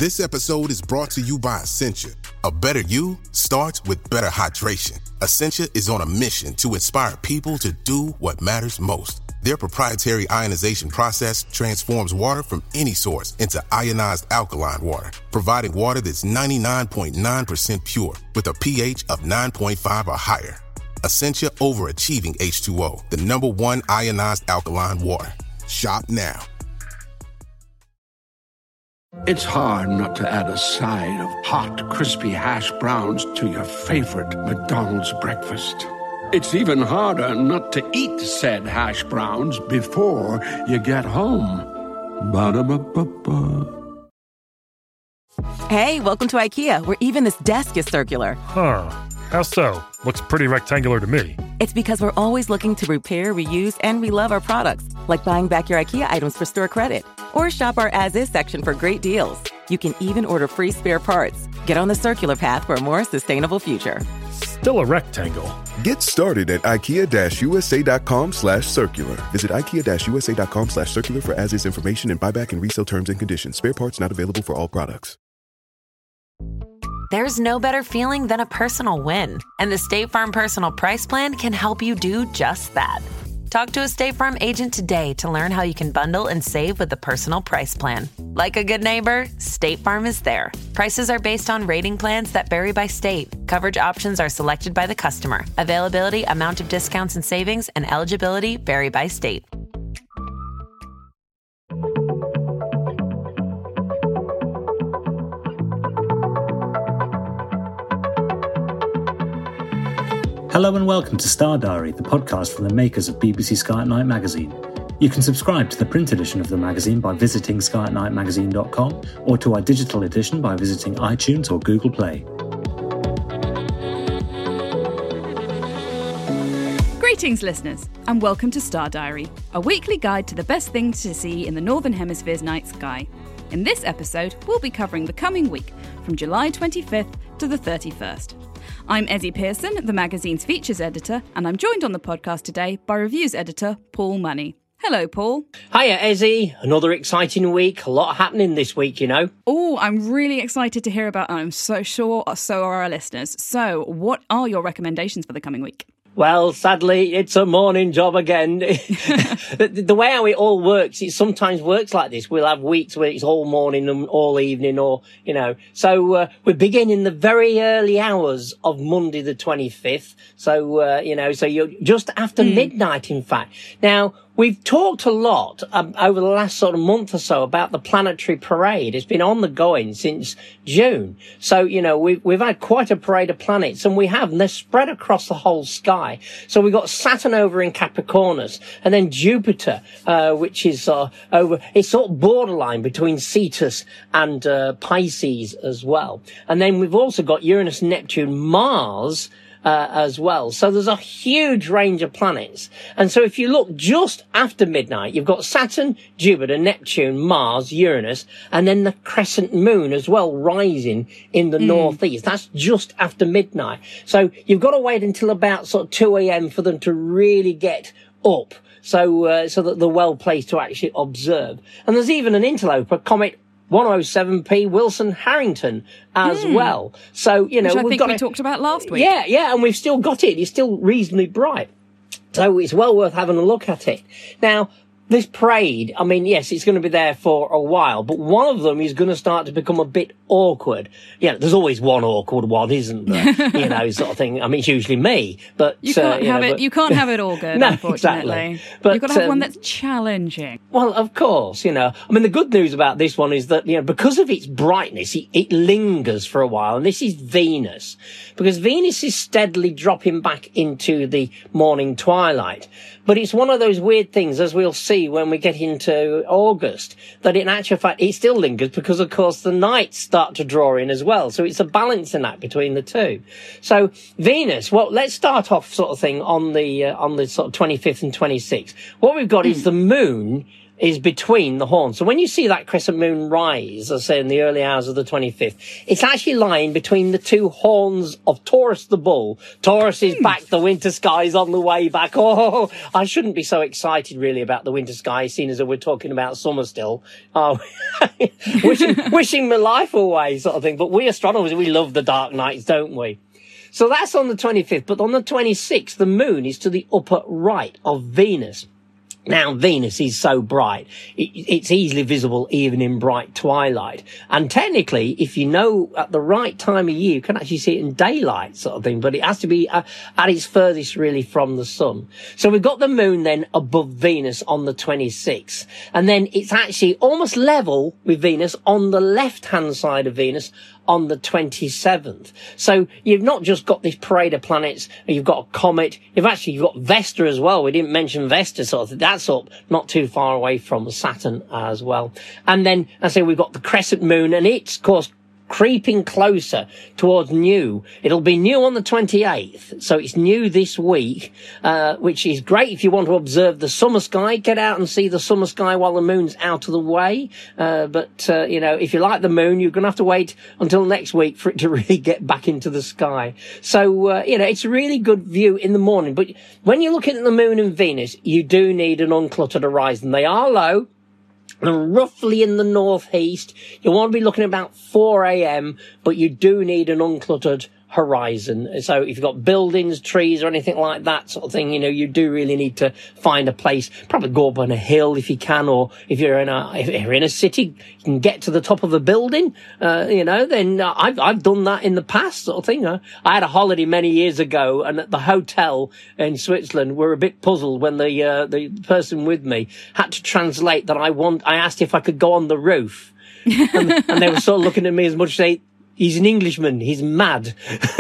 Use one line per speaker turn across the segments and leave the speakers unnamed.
This episode is brought to you by Essentia. A better you starts with better hydration. Essentia is on a mission to inspire people to do what matters most. Their proprietary ionization process transforms water from any source into ionized alkaline water, providing water that's 99.9% pure with a pH of 9.5 or higher. Essentia Overachieving H2O, the #1 ionized alkaline water. Shop now.
It's hard not to add a side of hot, crispy hash browns to your favorite McDonald's breakfast. It's even harder not to eat said hash browns before you get home. Ba-da-ba-ba-ba.
Hey, welcome to IKEA, where even this desk is circular.
Huh. How so? Looks pretty rectangular to me.
It's because we're always looking to repair, reuse, and relove our products, like buying back your IKEA items for store credit. Or shop our as-is section for great deals. You can even order free spare parts. Get on the circular path for a more sustainable future.
Still a rectangle.
Get started at IKEA-USA.com/circular. Visit IKEA-USA.com/circular for as-is information and buyback and resale terms and conditions. Spare parts not available for all products.
There's no better feeling than a personal win. And the State Farm Personal Price Plan can help you do just that. Talk to a State Farm agent today to learn how you can bundle and save with the Personal Price Plan. Like a good neighbor, State Farm is there. Prices are based on rating plans that vary by state. Coverage options are selected by the customer. Availability, amount of discounts and savings, and eligibility vary by state.
Hello and welcome to Star Diary, the podcast from the makers of BBC Sky at Night magazine. You can subscribe to the print edition of the magazine by visiting skyatnightmagazine.com or to our digital edition by visiting iTunes or Google Play.
Greetings, listeners, and welcome to Star Diary, a weekly guide to the best things to see in the Northern Hemisphere's night sky. In this episode, we'll be covering the coming week, from July 25th to the 31st. I'm Ezzy Pearson, the magazine's features editor, and I'm joined on the podcast today by reviews editor Paul Money. Hello, Paul.
Hiya, Ezzy. Another exciting week. A lot happening this week, you know.
Oh, I'm really excited to hear about it. I'm so sure so are our listeners. So, what are your recommendations for the coming week?
Well, sadly, it's a morning job again. The way how it all works, it sometimes works like this. We'll have weeks where it's all morning and all evening or, you know. So, we begin in the very early hours of Monday the 25th. So, so you're just after midnight, in fact. Now, we've talked a lot over the last sort of month or so about the planetary parade. It's been on the going since June. So, we've had quite a parade of planets, and they're spread across the whole sky. So we've got Saturn over in Capricornus, and then Jupiter, which is it's sort of borderline between Cetus and Pisces as well. And then we've also got Uranus, Neptune, Mars, as well. So there's a huge range of planets. And so if you look just after midnight, you've got Saturn, Jupiter, Neptune, Mars, Uranus, and then the crescent moon as well rising in the northeast. That's just after midnight. So you've got to wait until about sort of 2 a.m. for them to really get up. So that they're well placed to actually observe. And there's even an interloper, Comet 107P Wilson Harrington as well. So,
Which I think we talked about last week.
Yeah, and we've still got it. It's still reasonably bright. So it's well worth having a look at it. Now, this parade, I mean, yes, it's going to be there for a while, but one of them is going to start to become a bit awkward. Yeah, there's always one awkward one, isn't there? Sort of thing. I mean, it's usually me, but
you can't have it. You can't have it all good,
no,
unfortunately.
Exactly. But
you've got to have one that's challenging.
Well, of course, I mean, the good news about this one is that, because of its brightness, it lingers for a while, and this is Venus, because Venus is steadily dropping back into the morning twilight. But it's one of those weird things, as we'll see when we get into August, that in actual fact it still lingers because, of course, the nights start to draw in as well. So it's a balancing act between the two. So Venus, well, let's start off sort of thing on the sort of 25th and 26th. What we've got is the moon is between the horns. So when you see that crescent moon rise, as I say, in the early hours of the 25th, it's actually lying between the two horns of Taurus the bull. Taurus is back, the winter sky's on the way back. Oh, I shouldn't be so excited really about the winter sky, seeing as we're talking about summer still. Oh, wishing my life away sort of thing. But we astronomers, we love the dark nights, don't we? So that's on the 25th. But on the 26th, the moon is to the upper right of Venus. Now, Venus is so bright, it's easily visible even in bright twilight. And technically, if you know at the right time of year, you can actually see it in daylight sort of thing, but it has to be at its furthest really from the sun. So we've got the moon then above Venus on the 26th. And then it's actually almost level with Venus on the left-hand side of Venus on the 27th. So you've not just got this parade of planets, you've got a comet, you've got Vesta as well. We didn't mention Vesta, sort of. That's up not too far away from Saturn as well. And then, I say, we've got the crescent moon, and it's, of course, creeping closer towards new. It'll be new on the 28th, so it's new this week, which is great if you want to observe the summer sky. Get out and see the summer sky while the moon's out of the way. But if you like the moon, you're going to have to wait until next week for it to really get back into the sky. So, it's a really good view in the morning. But when you're looking at the moon and Venus, you do need an uncluttered horizon. They are low. And roughly in the northeast, you want to be looking at about 4 a.m., but you do need an uncluttered horizon. So if you've got buildings, trees, or anything like that sort of thing, you do really need to find a place. Probably go up on a hill if you can, or if you're in a city, you can get to the top of a building. Then I've done that in the past sort of thing. I had a holiday many years ago, and at the hotel in Switzerland, we're a bit puzzled when the person with me had to translate that I asked if I could go on the roof, and they were sort of looking at me as much as say, he's an Englishman, he's mad.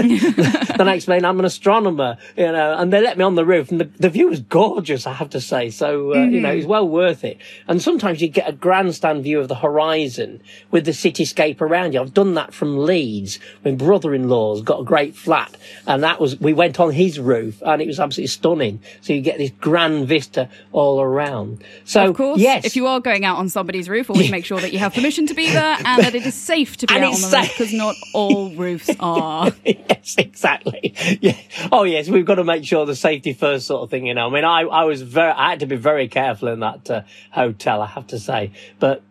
Then I explained I'm an astronomer, and they let me on the roof, and the view was gorgeous, I have to say. So, it's well worth it. And sometimes you get a grandstand view of the horizon with the cityscape around you. I've done that from Leeds. My brother-in-law's got a great flat, and we went on his roof, and it was absolutely stunning. So you get this grand vista all around. So,
of course,
yes.
If you are going out on somebody's roof, always make sure that you have permission to be there and that it is safe to be out on the roof, because not all roofs are.
Yes, exactly. Yeah. Oh, yes, we've got to make sure the safety first sort of thing, I mean, I had to be very careful in that hotel, I have to say. But,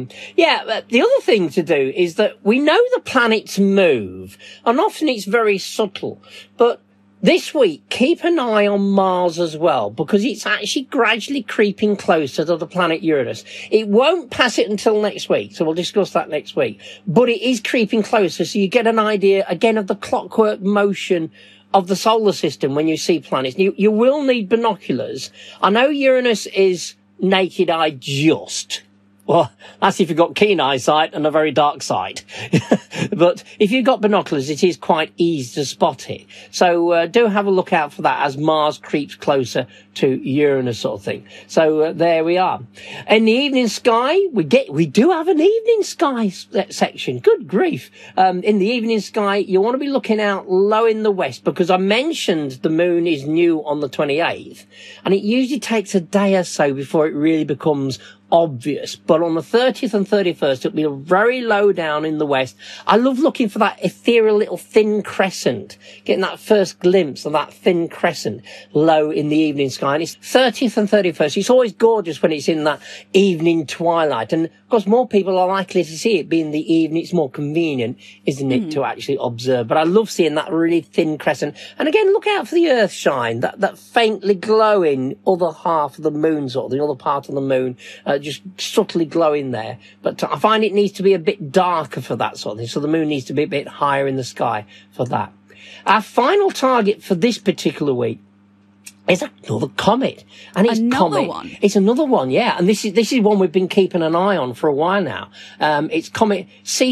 the other thing to do is that we know the planets move, and often it's very subtle, but this week, keep an eye on Mars as well, because it's actually gradually creeping closer to the planet Uranus. It won't pass it until next week, so we'll discuss that next week. But it is creeping closer, so you get an idea, again, of the clockwork motion of the solar system when you see planets. You will need binoculars. I know Uranus is naked eye just. Well, that's if you've got keen eyesight and a very dark sight. But if you've got binoculars, it is quite easy to spot it. So do have a look out for that as Mars creeps closer to Uranus sort of thing. So there we are. In the evening sky, we do have an evening sky section. Good grief. In the evening sky, you want to be looking out low in the west, because I mentioned the moon is new on the 28th, and it usually takes a day or so before it really becomes obvious. But on the 30th and 31st, it'll be very low down in the west. I love looking for that ethereal little thin crescent, getting that first glimpse of that thin crescent low in the evening sky. And it's 30th and 31st. It's always gorgeous when it's in that evening twilight. And of course, more people are likely to see it being the evening. It's more convenient, isn't it, to actually observe. But I love seeing that really thin crescent. And again, look out for the earth shine, that faintly glowing other half of the moon, sort of the other part of the moon, just subtly glowing there. But I find it needs to be a bit darker for that sort of thing. So the moon needs to be a bit higher in the sky for that. Our final target for this particular week is another comet. And it's It's another one, yeah. And this is one we've been keeping an eye on for a while now. It's comet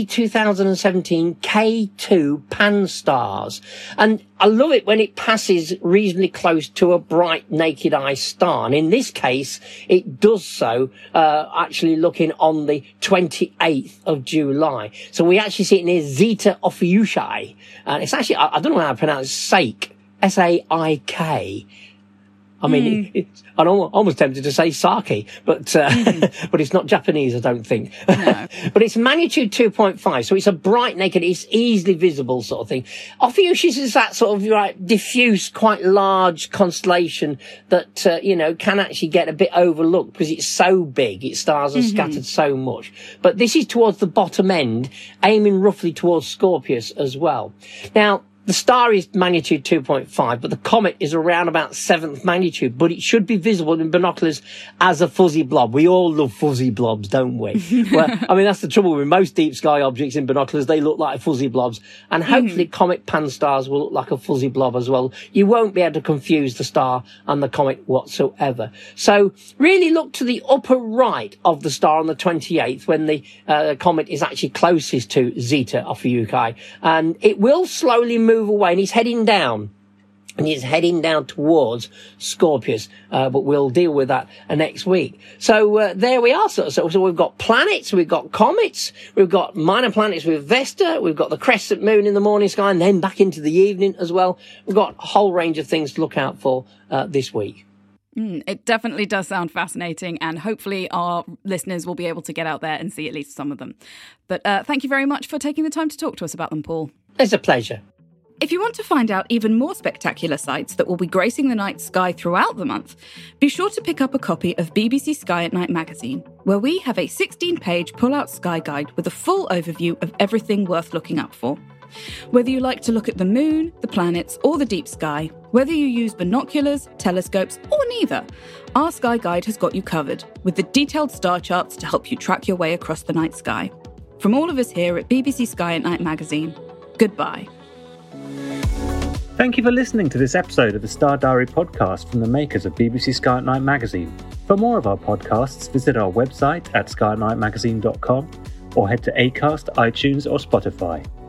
C2017 K2 Pan-STARRS. And I love it when it passes reasonably close to a bright naked eye star. And in this case, it does so, actually looking on the 28th of July. So we actually see it near Zeta Ophiuchi. And it's actually, I don't know how to pronounce Saik. S-A-I-K. I mean, I'm almost tempted to say sake, but but it's not Japanese, I don't think.
No.
But it's magnitude 2.5, so it's a bright, naked, it's easily visible sort of thing. Ophiuchus is that sort of diffuse, quite large constellation that can actually get a bit overlooked because it's so big. Its stars are scattered so much. But this is towards the bottom end, aiming roughly towards Scorpius as well. Now, the star is magnitude 2.5, but the comet is around about 7th magnitude, but it should be visible in binoculars as a fuzzy blob. We all love fuzzy blobs, don't we? Well, I mean, that's the trouble with most deep sky objects in binoculars. They look like fuzzy blobs. And hopefully comet pan-stars will look like a fuzzy blob as well. You won't be able to confuse the star and the comet whatsoever. So really look to the upper right of the star on the 28th when the comet is actually closest to Zeta Ophiuchi. And it will slowly move away, and he's heading down. And he's heading down towards Scorpius, but we'll deal with that next week. So there we are. So we've got planets, we've got comets, we've got minor planets with Vesta, we've got the crescent moon in the morning sky, and then back into the evening as well. We've got a whole range of things to look out for this week.
It definitely does sound fascinating, and hopefully our listeners will be able to get out there and see at least some of them. But thank you very much for taking the time to talk to us about them, Paul.
It's a pleasure.
If you want to find out even more spectacular sights that will be gracing the night sky throughout the month, be sure to pick up a copy of BBC Sky at Night magazine, where we have a 16-page pull-out sky guide with a full overview of everything worth looking up for. Whether you like to look at the moon, the planets, or the deep sky, whether you use binoculars, telescopes, or neither, our sky guide has got you covered, with the detailed star charts to help you track your way across the night sky. From all of us here at BBC Sky at Night magazine, goodbye.
Thank you for listening to this episode of the Star Diary podcast from the makers of BBC Sky at Night magazine. For more of our podcasts, visit our website at skyatnightmagazine.com or head to Acast, iTunes or Spotify.